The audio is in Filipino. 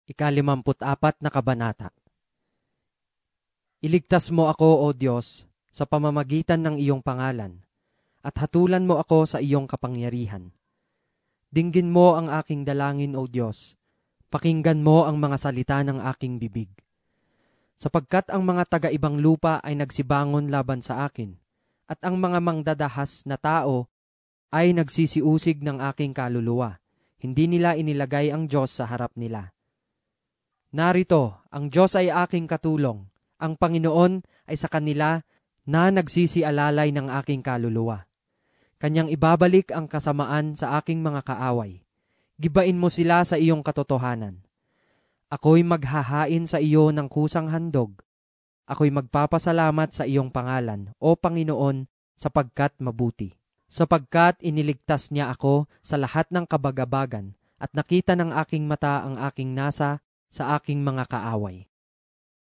Ikalimamput-apat na kabanata. Iligtas mo ako, O Diyos, sa pamamagitan ng iyong pangalan, at hatulan mo ako sa iyong kapangyarihan. Dinggin mo ang aking dalangin, O Diyos, pakinggan mo ang mga salita ng aking bibig. Sapagkat ang mga taga-ibang lupa ay nagsibangon laban sa akin, at ang mga mangdadahas na tao ay nagsisiusig ng aking kaluluwa. Hindi nila inilagay ang Diyos sa harap nila. Narito, ang Diyos ay aking katulong. Ang Panginoon ay sa kanila na nagsisialalay ng aking kaluluwa. Kanyang ibabalik ang kasamaan sa aking mga kaaway. Gibain mo sila sa iyong katotohanan. Ako'y maghahain sa iyo ng kusang handog. Ako'y magpapasalamat sa iyong pangalan, O Panginoon, sapagkat mabuti. Sapagkat iniligtas niya ako sa lahat ng kabagabagan at nakita ng aking mata ang aking nasa sa aking mga kaaway.